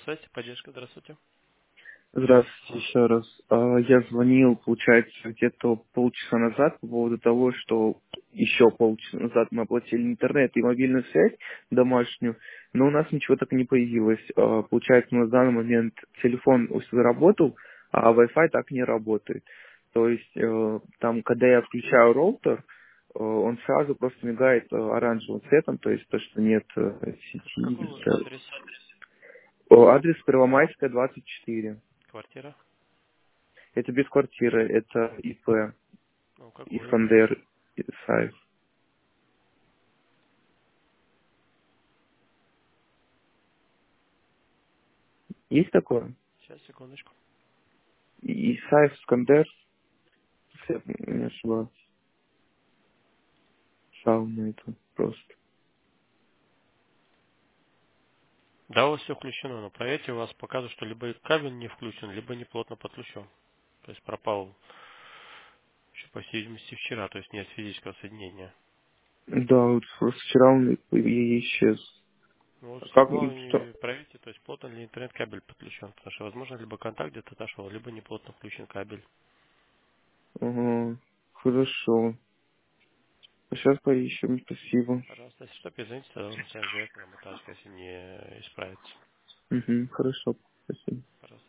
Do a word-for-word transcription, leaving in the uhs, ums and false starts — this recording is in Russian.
связи, поддержка, здравствуйте. Здравствуйте еще раз. А, Я звонил, получается, где-то полчаса назад по поводу того, что еще полчаса назад мы оплатили интернет и мобильную связь домашнюю, но у нас ничего так и не появилось. А, Получается, у нас в данный момент телефон у себя работал, а Wi-Fi так не работает. То есть э, там, когда я включаю роутер, э, он сразу просто мигает э, оранжевым цветом, то есть то, что нет э, сети. Какой у вас адрес? Э, Адрес Первомайская, двадцать четыре. Квартира? Это без квартиры, это ИП, Ну, какой? Искандер Исаев. Есть такое? Сейчас, секундочку. Исаев Искандер, если я не ошибаюсь. Сауна это просто. Да, у вас все включено, но проверьте, у вас показывает, что либо кабель не включен, либо не плотно подключен. То есть пропал еще, по всей видимости, вчера, то есть нет физического соединения. Да, вот просто вчера он и и исчез. Ну, вот А самое как, ну, что? главное, проверьте, то есть плотно ли интернет-кабель подключен, потому что, возможно, либо контакт где-то отошел, либо не плотно включен кабель. Ага, хорошо. А сейчас поищем, спасибо. Пожалуйста, если что, перезвоните, тогда уже связь директора, мы если не исправится. Угу, хорошо, спасибо. Пожалуйста.